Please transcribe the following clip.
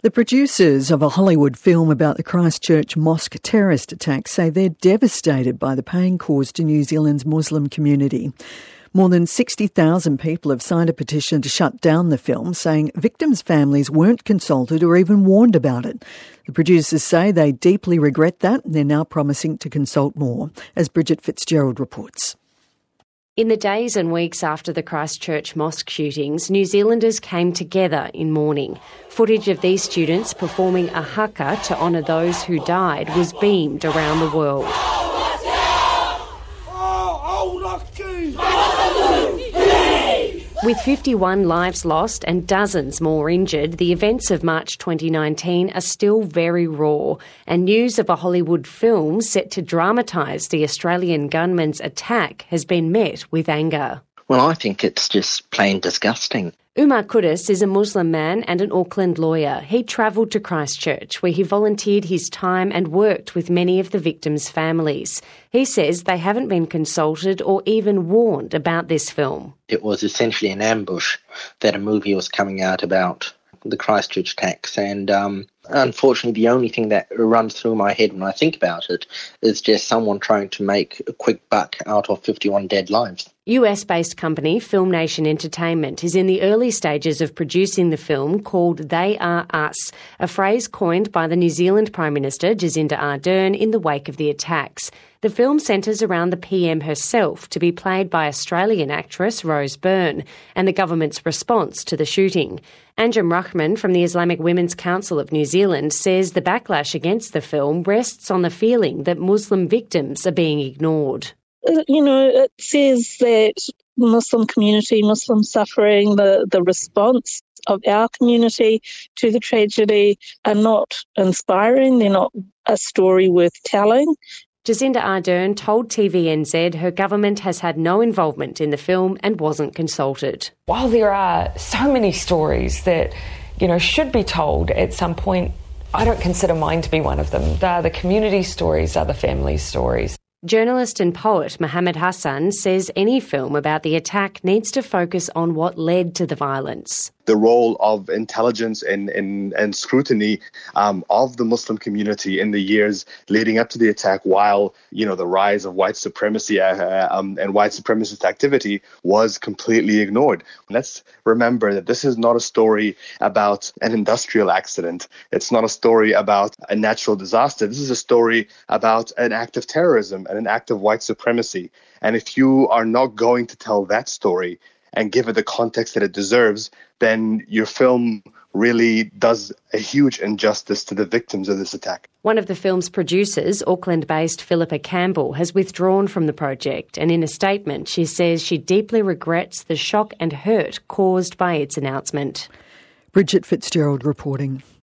The producers of a Hollywood film about the Christchurch mosque terrorist attack say they're devastated by the pain caused to New Zealand's Muslim community. More than 60,000 people have signed a petition to shut down the film, saying victims' families weren't consulted or even warned about it. The producers say they deeply regret that, and they're now promising to consult more, as Bridget Fitzgerald reports. In the days and weeks after the Christchurch mosque shootings, New Zealanders came together in mourning. Footage of these students performing a haka to honour those who died was beamed around the world. With 51 lives lost and dozens more injured, the events of March 2019 are still very raw, and news of a Hollywood film set to dramatise the Australian gunman's attack has been met with anger. Well, I think it's just plain disgusting. Umar Kudus is a Muslim man and an Auckland lawyer. He travelled to Christchurch, where he volunteered his time and worked with many of the victims' families. He says they haven't been consulted or even warned about this film. It was essentially an ambush that a movie was coming out about the Christchurch attacks, and unfortunately the only thing that runs through my head when I think about it is just someone trying to make a quick buck out of 51 dead lives. US-based company Film Nation Entertainment is in the early stages of producing the film called They Are Us, a phrase coined by the New Zealand Prime Minister Jacinda Ardern in the wake of the attacks. The film centres around the PM herself, to be played by Australian actress Rose Byrne, and the government's response to the shooting. Anjem Rahman from the Islamic Women's Council of New Zealand says the backlash against the film rests on the feeling that Muslim victims are being ignored. You know, it says that Muslim community, Muslim suffering, the response of our community to the tragedy are not inspiring. They're not a story worth telling. Jacinda Ardern told TVNZ her government has had no involvement in the film and wasn't consulted. While there are so many stories that, should be told at some point, I don't consider mine to be one of them. They're the community stories, they're the family stories. Journalist and poet Mohammed Hassan says any film about the attack needs to focus on what led to the violence. The role of intelligence and scrutiny of the Muslim community in the years leading up to the attack, while the rise of white supremacy and white supremacist activity was completely ignored. Let's remember that this is not a story about an industrial accident. It's not a story about a natural disaster. This is a story about an act of terrorism and an act of white supremacy. And if you are not going to tell that story and give it the context that it deserves, then your film really does a huge injustice to the victims of this attack. One of the film's producers, Auckland-based Philippa Campbell, has withdrawn from the project, and in a statement she says she deeply regrets the shock and hurt caused by its announcement. Bridget Fitzgerald reporting.